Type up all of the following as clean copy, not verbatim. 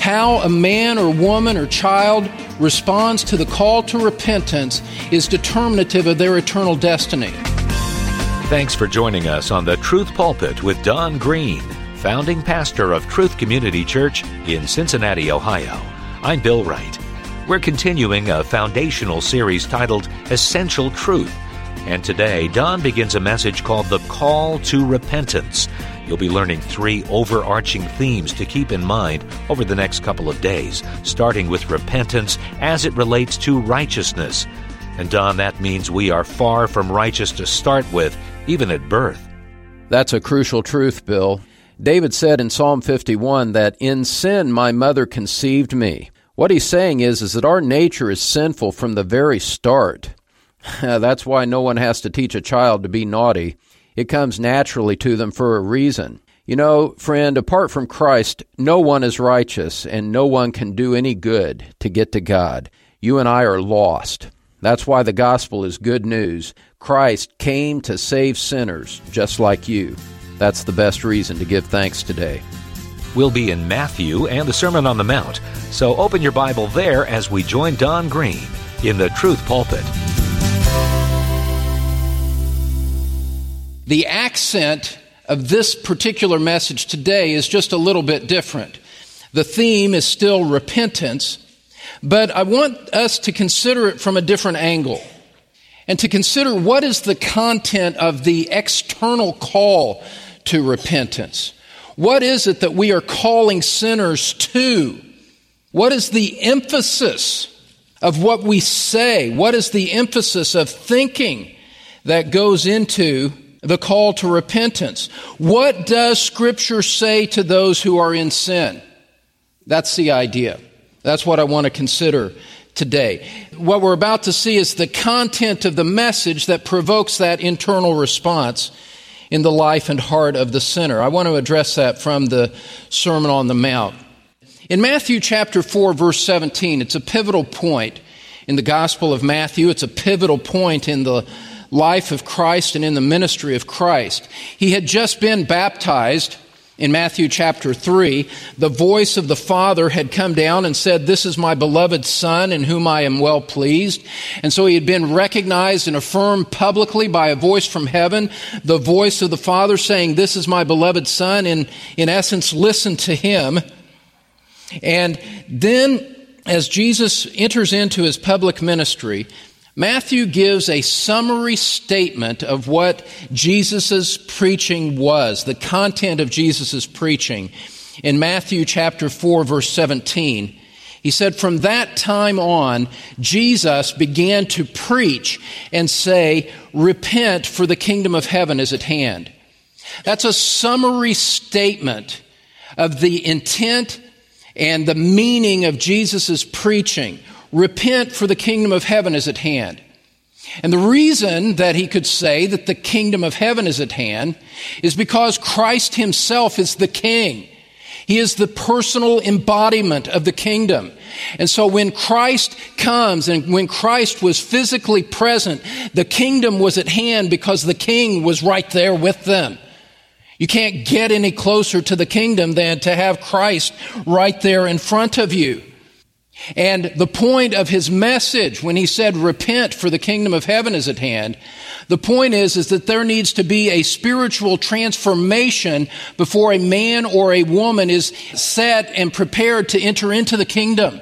How a man or woman or child responds to the call to repentance is determinative of their eternal destiny. Thanks for joining us on the Truth Pulpit with Don Green, founding pastor of Truth Community Church in Cincinnati, Ohio. I'm Bill Wright. We're continuing a foundational series titled Essential Truth. And today, Don begins a message called The Call to Repentance. You'll be learning 3 overarching themes to keep in mind over the next couple of days, starting with repentance as it relates to righteousness. And Don, that means we are far from righteous to start with, even at birth. That's a crucial truth, Bill. David said in Psalm 51 that in sin my mother conceived me. What he's saying is that our nature is sinful from the very start. That's why no one has to teach a child to be naughty. It comes naturally to them for a reason. You know, friend, apart from Christ, no one is righteous, and no one can do any good to get to God. You and I are lost. That's why the gospel is good news. Christ came to save sinners just like you. That's the best reason to give thanks today. We'll be in Matthew and the Sermon on the Mount, so open your Bible there as we join Don Green in the Truth Pulpit. The accent of this particular message today is just a little bit different. The theme is still repentance, but I want us to consider it from a different angle and to consider what is the content of the external call to repentance. What is it that we are calling sinners to? What is the emphasis of what we say? What is the emphasis of thinking that goes into the call to repentance? What does Scripture say to those who are in sin? That's the idea. That's what I want to consider today. What we're about to see is the content of the message that provokes that internal response in the life and heart of the sinner. I want to address that from the Sermon on the Mount. In Matthew chapter 4, verse 17, it's a pivotal point in the Gospel of Matthew. It's a pivotal point in the life of Christ and in the ministry of Christ. He had just been baptized in Matthew chapter 3. The voice of the Father had come down and said, "This is my beloved Son in whom I am well pleased." And so he had been recognized and affirmed publicly by a voice from heaven, the voice of the Father saying, "This is my beloved Son," and in essence, listen to him. And then as Jesus enters into his public ministry, Matthew gives a summary statement of what Jesus' preaching was, the content of Jesus' preaching. In Matthew chapter 4, verse 17, he said, "From that time on, Jesus began to preach and say, 'Repent, for the kingdom of heaven is at hand.'" That's a summary statement of the intent and the meaning of Jesus' preaching. Repent, for the kingdom of heaven is at hand. And the reason that he could say that the kingdom of heaven is at hand is because Christ himself is the king. He is the personal embodiment of the kingdom. And so when Christ comes and when Christ was physically present, the kingdom was at hand because the king was right there with them. You can't get any closer to the kingdom than to have Christ right there in front of you. And the point of his message when he said, "Repent, for the kingdom of heaven is at hand," the point is that there needs to be a spiritual transformation before a man or a woman is set and prepared to enter into the kingdom.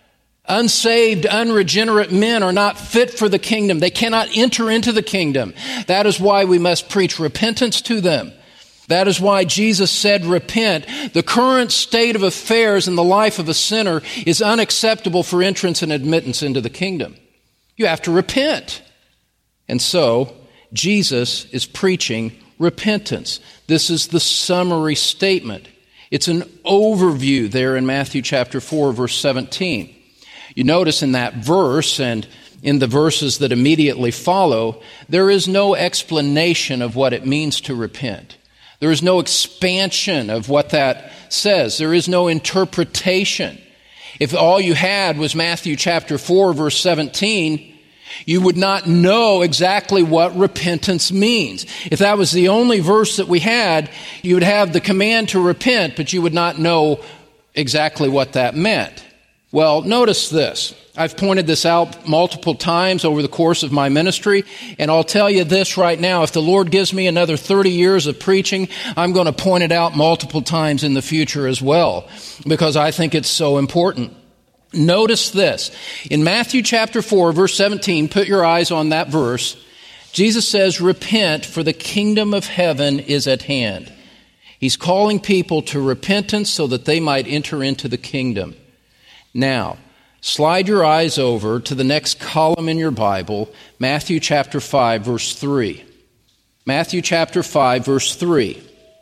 Unsaved, unregenerate men are not fit for the kingdom. They cannot enter into the kingdom. That is why we must preach repentance to them. That is why Jesus said, "Repent." The current state of affairs in the life of a sinner is unacceptable for entrance and admittance into the kingdom. You have to repent. And so, Jesus is preaching repentance. This is the summary statement. It's an overview there in Matthew chapter 4, verse 17. You notice in that verse and in the verses that immediately follow, there is no explanation of what it means to repent. There is no expansion of what that says. There is no interpretation. If all you had was Matthew chapter 4, verse 17, you would not know exactly what repentance means. If that was the only verse that we had, you would have the command to repent, but you would not know exactly what that meant. Well, notice this. I've pointed this out multiple times over the course of my ministry, and I'll tell you this right now. If the Lord gives me another 30 years of preaching, I'm going to point it out multiple times in the future as well, because I think it's so important. Notice this. In Matthew chapter 4, verse 17, put your eyes on that verse. Jesus says, "Repent, for the kingdom of heaven is at hand." He's calling people to repentance so that they might enter into the kingdom. Now, slide your eyes over to the next column in your Bible, Matthew chapter 5, verse 3. Matthew chapter 5, verse 3.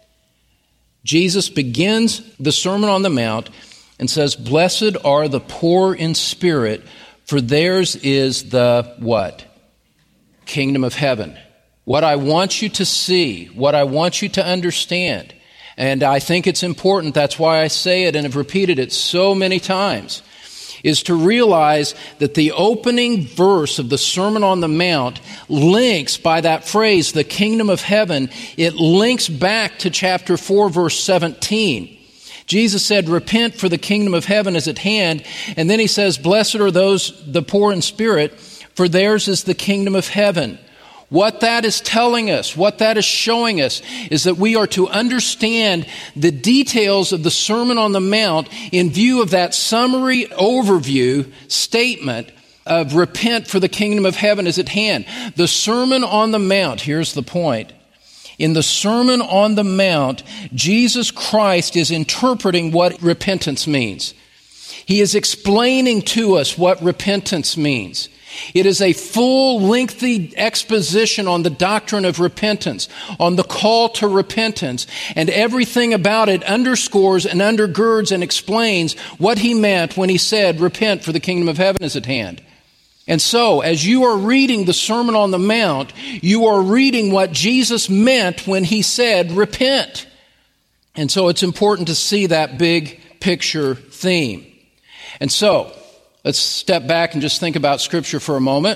Jesus begins the Sermon on the Mount and says, "Blessed are the poor in spirit, for theirs is the" what? Kingdom of heaven. What I want you to see, what I want you to understand, and I think it's important, that's why I say it and have repeated it so many times, is to realize that the opening verse of the Sermon on the Mount links, by that phrase, the kingdom of heaven, it links back to chapter 4, verse 17. Jesus said, "Repent, for the kingdom of heaven is at hand." And then he says, "Blessed are those, the poor in spirit, for theirs is the kingdom of heaven." What that is telling us, what that is showing us, is that we are to understand the details of the Sermon on the Mount in view of that summary overview statement of repent, for the kingdom of heaven is at hand. The Sermon on the Mount, here's the point. In the Sermon on the Mount, Jesus Christ is interpreting what repentance means. He is explaining to us what repentance means. It is a full, lengthy exposition on the doctrine of repentance, on the call to repentance, and everything about it underscores and undergirds and explains what he meant when he said, "Repent, for the kingdom of heaven is at hand." And so, as you are reading the Sermon on the Mount, you are reading what Jesus meant when he said, "Repent." And so it's important to see that big picture theme. And so, let's step back and just think about Scripture for a moment.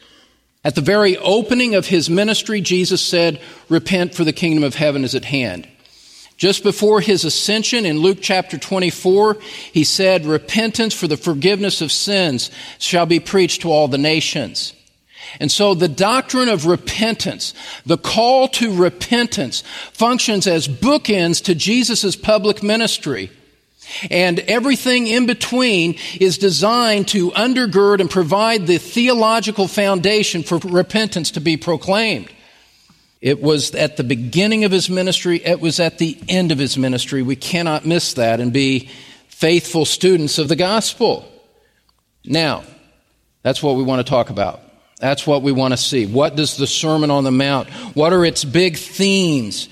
At the very opening of his ministry, Jesus said, "Repent, for the kingdom of heaven is at hand." Just before his ascension in Luke chapter 24, he said, "Repentance for the forgiveness of sins shall be preached to all the nations." And so the doctrine of repentance, the call to repentance, functions as bookends to Jesus' public ministry. And everything in between is designed to undergird and provide the theological foundation for repentance to be proclaimed. It was at the beginning of his ministry. It was at the end of his ministry. We cannot miss that and be faithful students of the gospel. Now, that's what we want to talk about. That's what we want to see. What does the Sermon on the Mount, what are its big themes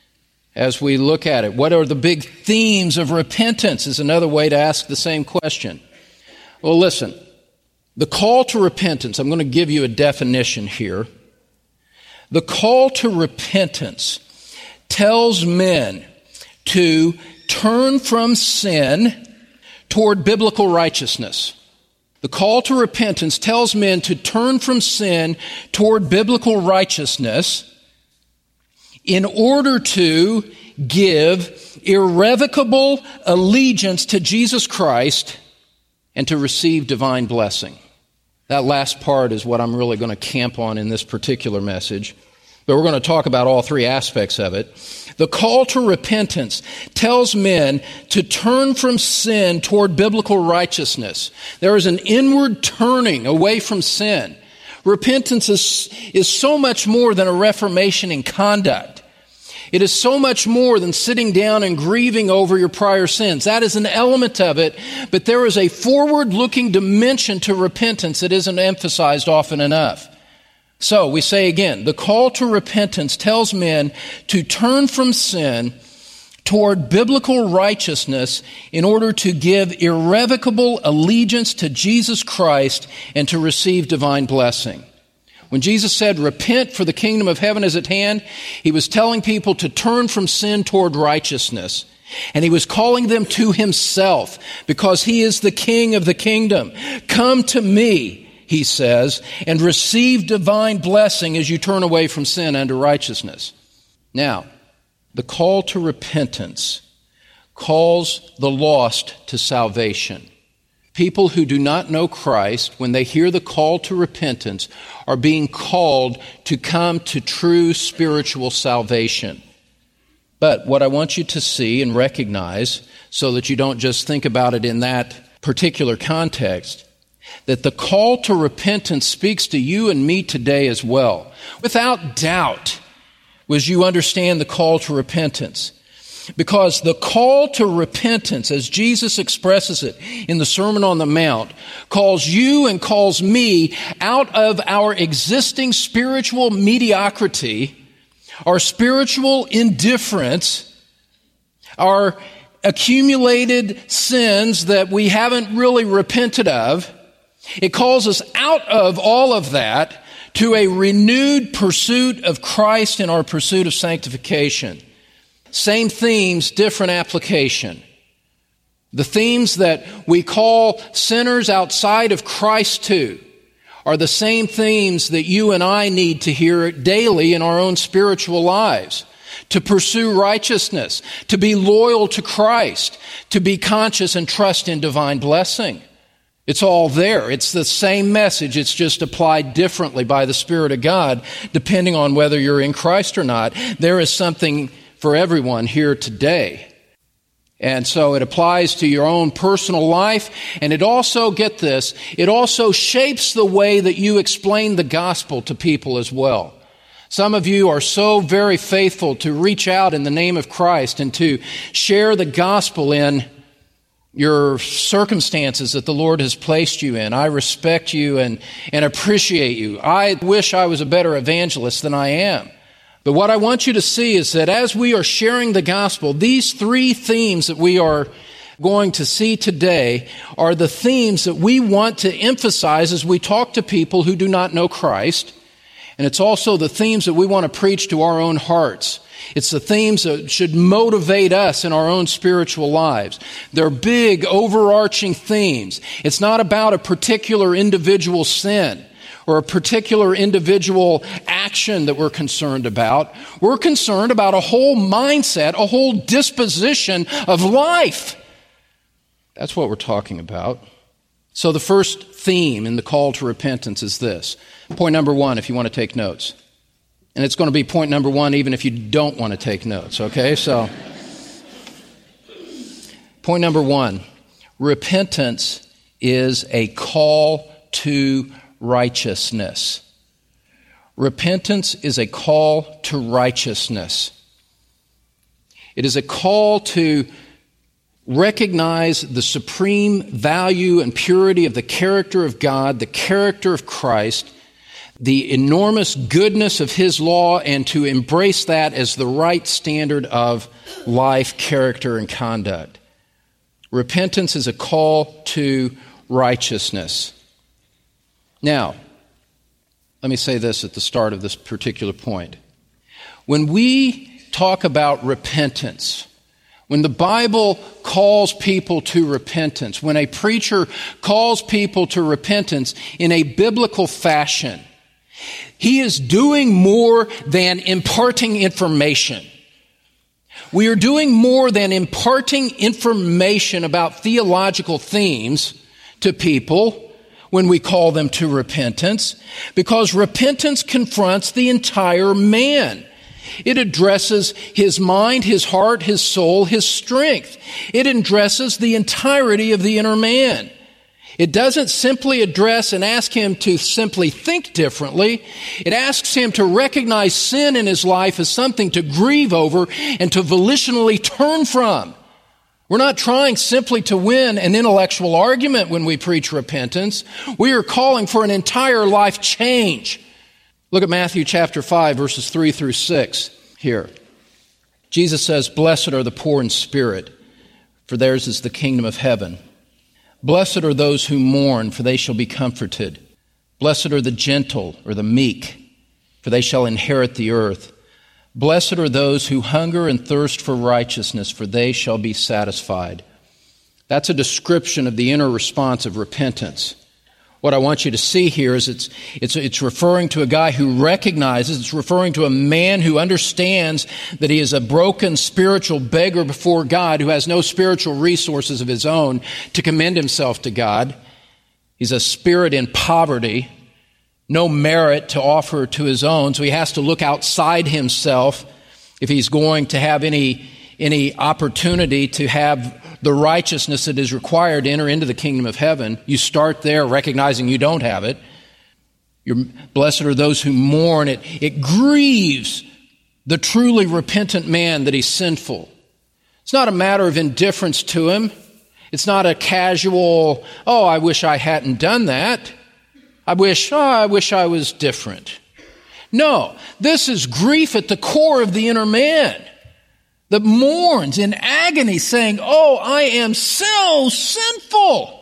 as we look at it? What are the big themes of repentance is another way to ask the same question. Well, listen, the call to repentance, I'm going to give you a definition here. The call to repentance tells men to turn from sin toward biblical righteousness. The call to repentance tells men to turn from sin toward biblical righteousness in order to give irrevocable allegiance to Jesus Christ and to receive divine blessing. That last part is what I'm really going to camp on in this particular message. But we're going to talk about all three aspects of it. The call to repentance tells men to turn from sin toward biblical righteousness. There is an inward turning away from sin. Repentance is so much more than a reformation in conduct. It is so much more than sitting down and grieving over your prior sins. That is an element of it, but there is a forward-looking dimension to repentance that isn't emphasized often enough. So, we say again, the call to repentance tells men to turn from sin toward biblical righteousness in order to give irrevocable allegiance to Jesus Christ and to receive divine blessing. When Jesus said, "Repent, for the kingdom of heaven is at hand," he was telling people to turn from sin toward righteousness. And he was calling them to himself because he is the king of the kingdom. "Come to me," he says, "and receive divine blessing as you turn away from sin unto righteousness." Now, the call to repentance calls the lost to salvation. People who do not know Christ, when they hear the call to repentance, are being called to come to true spiritual salvation. But what I want you to see and recognize, so that you don't just think about it in that particular context, that the call to repentance speaks to you and me today as well. Without doubt, as you understand the call to repentance. Because the call to repentance, as Jesus expresses it in the Sermon on the Mount, calls you and calls me out of our existing spiritual mediocrity, our spiritual indifference, our accumulated sins that we haven't really repented of. It calls us out of all of that to a renewed pursuit of Christ in our pursuit of sanctification. Same themes, different application. The themes that we call sinners outside of Christ to are the same themes that you and I need to hear daily in our own spiritual lives. To pursue righteousness, to be loyal to Christ, to be conscious and trust in divine blessing. It's all there. It's the same message. It's just applied differently by the Spirit of God, depending on whether you're in Christ or not. There is something for everyone here today. And so it applies to your own personal life, and it also, get this, it also shapes the way that you explain the gospel to people as well. Some of you are so very faithful to reach out in the name of Christ and to share the gospel in your circumstances that the Lord has placed you in. I respect you and appreciate you. I wish I was a better evangelist than I am. But what I want you to see is that as we are sharing the gospel, these three themes that we are going to see today are the themes that we want to emphasize as we talk to people who do not know Christ. And it's also the themes that we want to preach to our own hearts. It's the themes that should motivate us in our own spiritual lives. They're big, overarching themes. It's not about a particular individual sin or a particular individual action that we're concerned about. We're concerned about a whole mindset, a whole disposition of life. That's what we're talking about. So the first theme in the call to repentance is this. Point number one, if you want to take notes. And it's going to be point number one even if you don't want to take notes, okay? So, point number one, repentance is a call to righteousness. Repentance is a call to righteousness. It is a call to recognize the supreme value and purity of the character of God, the character of Christ, the enormous goodness of His law, and to embrace that as the right standard of life, character, and conduct. Repentance is a call to righteousness. Now, let me say this at the start of this particular point. When we talk about repentance, when the Bible calls people to repentance, when a preacher calls people to repentance in a biblical fashion, he is doing more than imparting information. We are doing more than imparting information about theological themes to people when we call them to repentance, because repentance confronts the entire man. It addresses his mind, his heart, his soul, his strength. It addresses the entirety of the inner man. It doesn't simply address and ask him to simply think differently. It asks him to recognize sin in his life as something to grieve over and to volitionally turn from. We're not trying simply to win an intellectual argument when we preach repentance. We are calling for an entire life change. Look at Matthew chapter 5, verses 3 through 6 here. Jesus says, "Blessed are the poor in spirit, for theirs is the kingdom of heaven. Blessed are those who mourn, for they shall be comforted. Blessed are the gentle," or the meek, "for they shall inherit the earth. Blessed are those who hunger and thirst for righteousness, for they shall be satisfied." That's a description of the inner response of repentance. What I want you to see here is it's referring to a guy who recognizes, it's referring to a man who understands that he is a broken spiritual beggar before God who has no spiritual resources of his own to commend himself to God. He's a spirit in poverty, no merit to offer to his own, so he has to look outside himself if he's going to have any opportunity to have the righteousness that is required to enter into the kingdom of heaven. You start there recognizing you don't have it. Blessed are those who mourn. It grieves the truly repentant man that he's sinful. It's not a matter of indifference to him. It's not a casual, I wish I hadn't done that. I wish I was different. No, this is grief at the core of the inner man that mourns in agony saying, I am so sinful.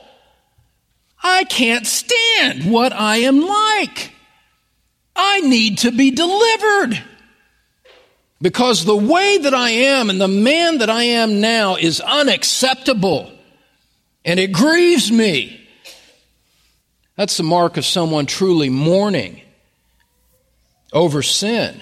I can't stand what I am like. I need to be delivered. Because the way that I am and the man that I am now is unacceptable. And it grieves me. That's the mark of someone truly mourning over sin.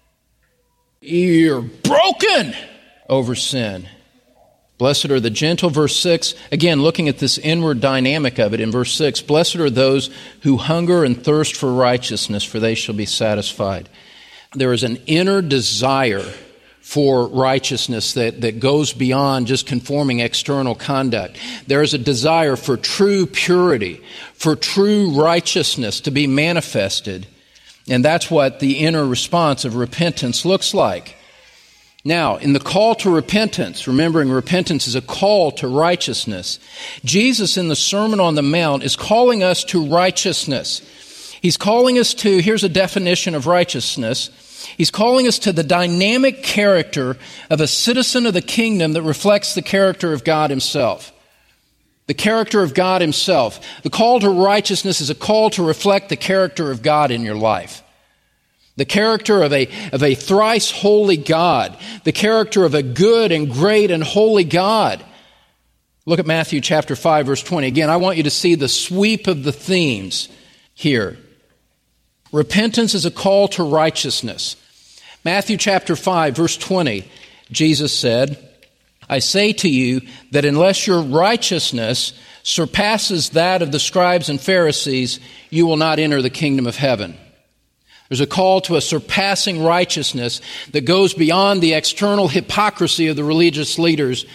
You're broken over sin. Blessed are the gentle, verse 6. Again, looking at this inward dynamic of it in verse 6. Blessed are those who hunger and thirst for righteousness, for they shall be satisfied. There is an inner desire for righteousness that goes beyond just conforming external conduct. There is a desire for true purity, for true righteousness to be manifested. And that's what the inner response of repentance looks like. Now, in the call to repentance, remembering repentance is a call to righteousness, Jesus in the Sermon on the Mount is calling us to righteousness. He's calling us to, here's a definition of righteousness, he's calling us to the dynamic character of a citizen of the kingdom that reflects the character of God himself. The character of God himself. The call to righteousness is a call to reflect the character of God in your life. The character of a thrice holy God. The character of a good and great and holy God. Look at Matthew chapter 5, verse 20. Again, I want you to see the sweep of the themes here. Repentance is a call to righteousness. Matthew chapter 5, verse 20, Jesus said, I say to you that unless your righteousness surpasses that of the scribes and Pharisees, you will not enter the kingdom of heaven. There's a call to a surpassing righteousness that goes beyond the external hypocrisy of the religious leaders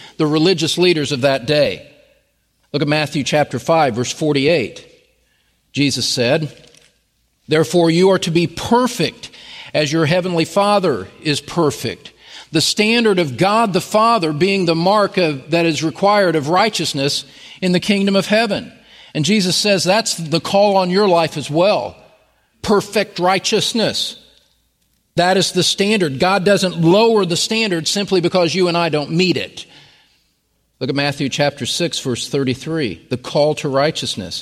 of that day. Look at Matthew chapter 5, verse 48. Jesus said, therefore you are to be perfect as your heavenly Father is perfect. The standard of God the Father being the mark that is required of righteousness in the kingdom of heaven. And Jesus says that's the call on your life as well. Perfect righteousness. That is the standard. God doesn't lower the standard simply because you and I don't meet it. Look at Matthew chapter 6, verse 33, the call to righteousness.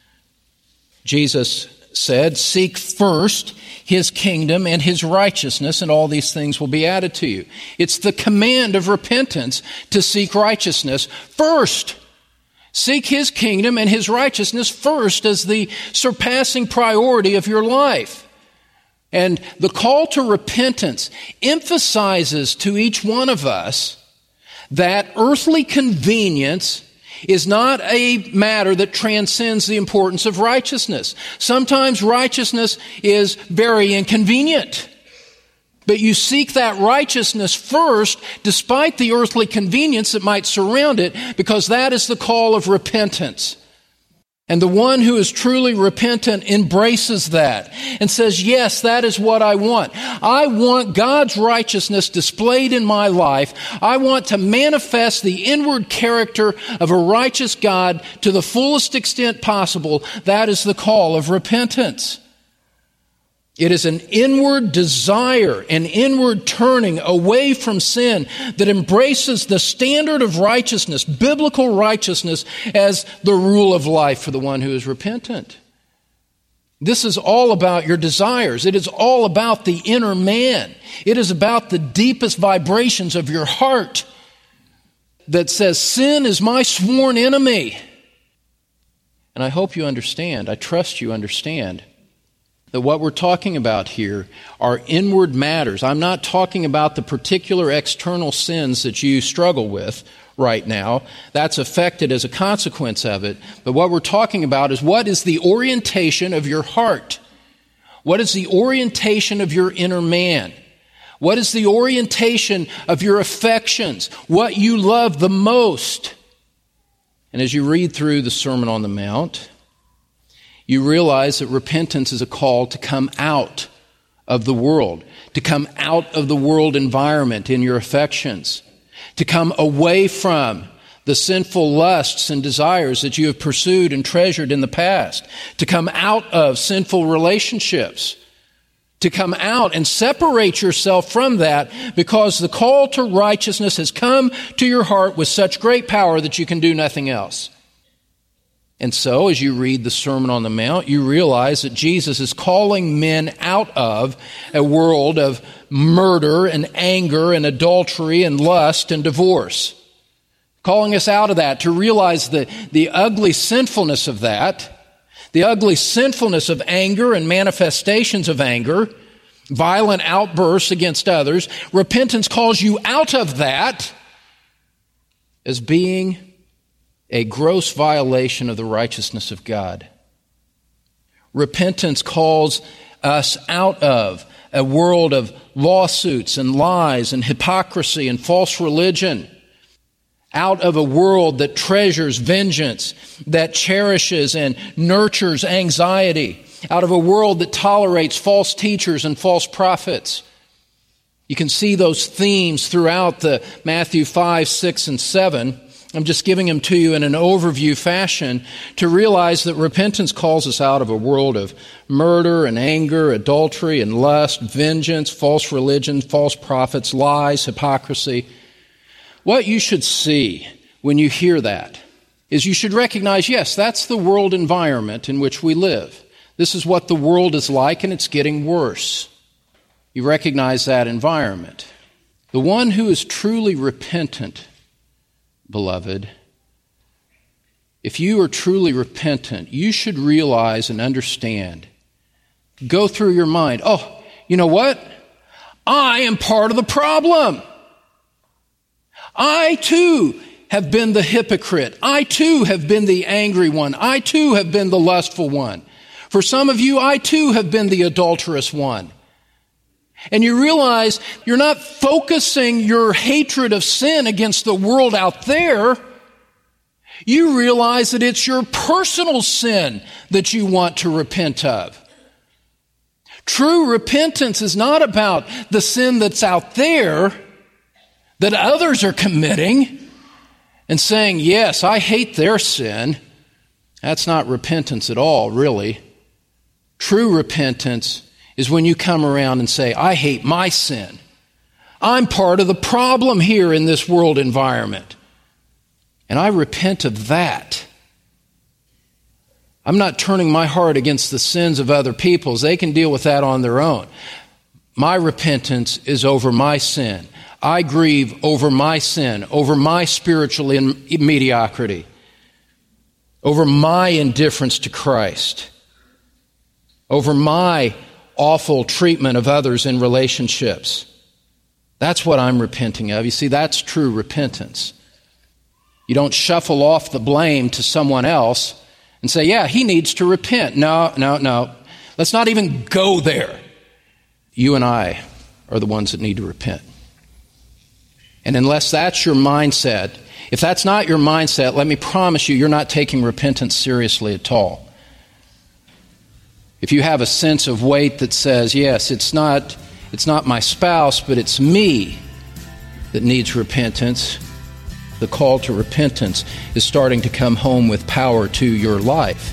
Jesus said, seek first his kingdom and his righteousness, and all these things will be added to you. It's the command of repentance to seek righteousness first. Seek his kingdom and his righteousness first as the surpassing priority of your life. And the call to repentance emphasizes to each one of us that earthly convenience is not a matter that transcends the importance of righteousness. Sometimes righteousness is very inconvenient. But you seek that righteousness first, despite the earthly convenience that might surround it, because that is the call of repentance. And the one who is truly repentant embraces that and says, yes, that is what I want. I want God's righteousness displayed in my life. I want to manifest the inward character of a righteous God to the fullest extent possible. That is the call of repentance. It is an inward desire, an inward turning away from sin that embraces the standard of righteousness, biblical righteousness, as the rule of life for the one who is repentant. This is all about your desires. It is all about the inner man. It is about the deepest vibrations of your heart that says, sin is my sworn enemy. And I hope you understand, I trust you understand, that what we're talking about here are inward matters. I'm not talking about the particular external sins that you struggle with right now. That's affected as a consequence of it. But what we're talking about is, what is the orientation of your heart? What is the orientation of your inner man? What is the orientation of your affections? What you love the most? And as you read through the Sermon on the Mount, you realize that repentance is a call to come out of the world, to come out of the world environment in your affections, to come away from the sinful lusts and desires that you have pursued and treasured in the past, to come out of sinful relationships, to come out and separate yourself from that, because the call to righteousness has come to your heart with such great power that you can do nothing else. And so, as you read the Sermon on the Mount, you realize that Jesus is calling men out of a world of murder and anger and adultery and lust and divorce. Calling us out of that to realize the ugly sinfulness of that, the ugly sinfulness of anger and manifestations of anger, violent outbursts against others. Repentance calls you out of that as being a gross violation of the righteousness of God. Repentance calls us out of a world of lawsuits and lies and hypocrisy and false religion, out of a world that treasures vengeance, that cherishes and nurtures anxiety, out of a world that tolerates false teachers and false prophets. You can see those themes throughout the Matthew 5, 6, and 7. I'm just giving them to you in an overview fashion to realize that repentance calls us out of a world of murder and anger, adultery and lust, vengeance, false religion, false prophets, lies, hypocrisy. What you should see when you hear that is you should recognize, yes, that's the world environment in which we live. This is what the world is like, and it's getting worse. You recognize that environment. The one who is truly repentant, beloved, if you are truly repentant, you should realize and understand, go through your mind, oh, you know what? I am part of the problem. I too have been the hypocrite. I too have been the angry one. I too have been the lustful one. For some of you, I too have been the adulterous one. And you realize you're not focusing your hatred of sin against the world out there. You realize that it's your personal sin that you want to repent of. True repentance is not about the sin that's out there that others are committing and saying, yes, I hate their sin. That's not repentance at all, really. True repentance is when you come around and say, I hate my sin. I'm part of the problem here in this world environment. And I repent of that. I'm not turning my heart against the sins of other people's. They can deal with that on their own. My repentance is over my sin. I grieve over my sin, over my spiritual mediocrity, over my indifference to Christ, over my awful treatment of others in relationships. That's what I'm repenting of. You see, that's true repentance. You don't shuffle off the blame to someone else and say, yeah, he needs to repent. No. Let's not even go there. You and I are the ones that need to repent. And unless that's your mindset, if that's not your mindset, let me promise you, you're not taking repentance seriously at all. If you have a sense of weight that says, yes, it's not my spouse, but it's me that needs repentance, the call to repentance is starting to come home with power to your life.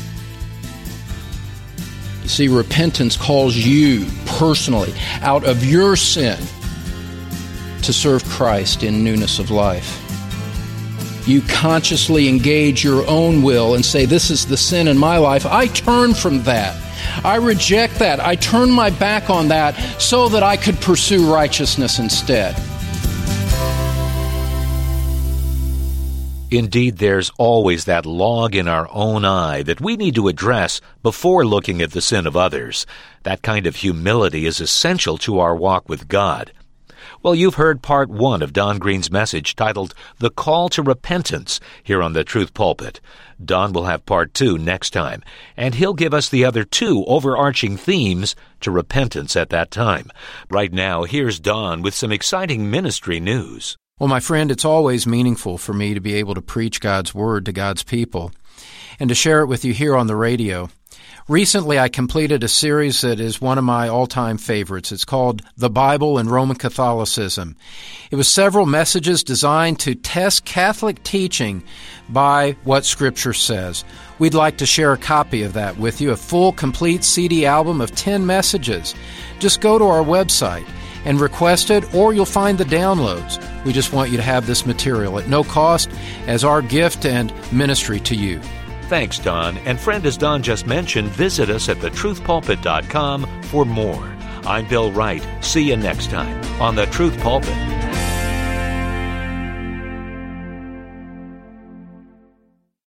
You see, repentance calls you personally out of your sin to serve Christ in newness of life. You consciously engage your own will and say, this is the sin in my life. I turn from that. I reject that. I turn my back on that so that I could pursue righteousness instead. Indeed, there's always that log in our own eye that we need to address before looking at the sin of others. That kind of humility is essential to our walk with God. Well, you've heard part 1 of Don Green's message titled The Call to Repentance here on the Truth Pulpit. Don will have part 2 next time, and he'll give us the other 2 overarching themes to repentance at that time. Right now, here's Don with some exciting ministry news. Well, my friend, it's always meaningful for me to be able to preach God's Word to God's people and to share it with you here on the radio. Recently, I completed a series that is one of my all-time favorites. It's called The Bible and Roman Catholicism. It was several messages designed to test Catholic teaching by what Scripture says. We'd like to share a copy of that with you, a full, complete CD album of 10 messages. Just go to our website and request it, or you'll find the downloads. We just want you to have this material at no cost as our gift and ministry to you. Thanks, Don. And friend, as Don just mentioned, visit us at thetruthpulpit.com for more. I'm Bill Wright. See you next time on The Truth Pulpit.